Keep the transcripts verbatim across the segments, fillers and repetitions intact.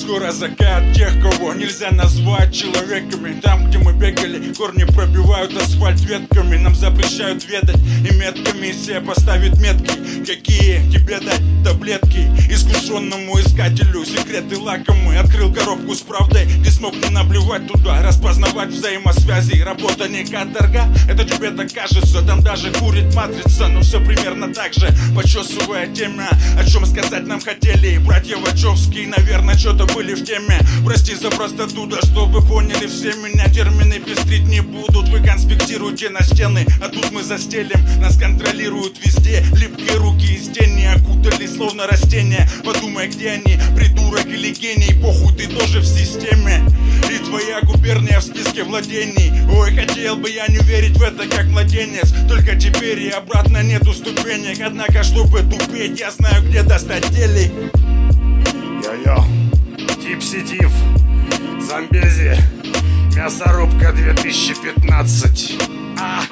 Скоро закат тех, кого нельзя назвать человеками. Там, где мы бегали, корни пробивают асфальт ветками. Нам запрещают ведать, и медкомиссия поставит метки. Какие тебе дать таблетки? Искушенному искателю секреты лакомые. Открыл коробку с правдой, ты смог не наблевать туда. Распознавать взаимосвязи, работа не каторга. Это тебе так кажется, там даже курит матрица. Но все примерно так же, почесывая темя. О чем сказать нам хотели братья Вачовские, наверное, что-то были в теме. Прости за простоту, да чтобы поняли все меня. Термины пестрить не будут, вы конспектируйте на стены. А тут мы застелим, нас контролируют везде. Липкие руки из тени окутали словно растения. Подумай, где они, придурок или гений. Похуй, ты тоже в системе. И твоя губерния в списке владений. Ой, хотел бы я не верить в это как младенец. Только теперь и обратно нету ступенек. Однако, чтобы тупеть, я знаю, где достать телек. Йо-йо, Типси-Тиф, Замбези, мясорубка две тысячи пятнадцать. А.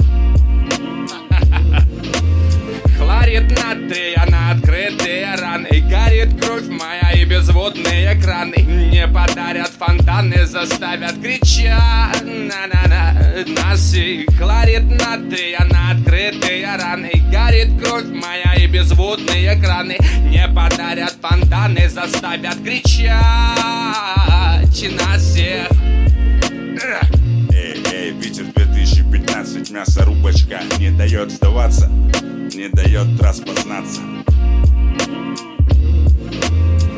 Хлорид натрия на открытые раны. Горит кровь моя и безводные краны. Не подарят фонтаны, заставят кричать. На-на-на, носи. Хлорид натрия на открытые раны. Горит кровь моя и безводные краны. Не подарят фонтаны, заставят кричать на всех. Эй, эй, Питер две тысячи пятнадцать, мясорубочка не дает сдаваться, не дает распознаться.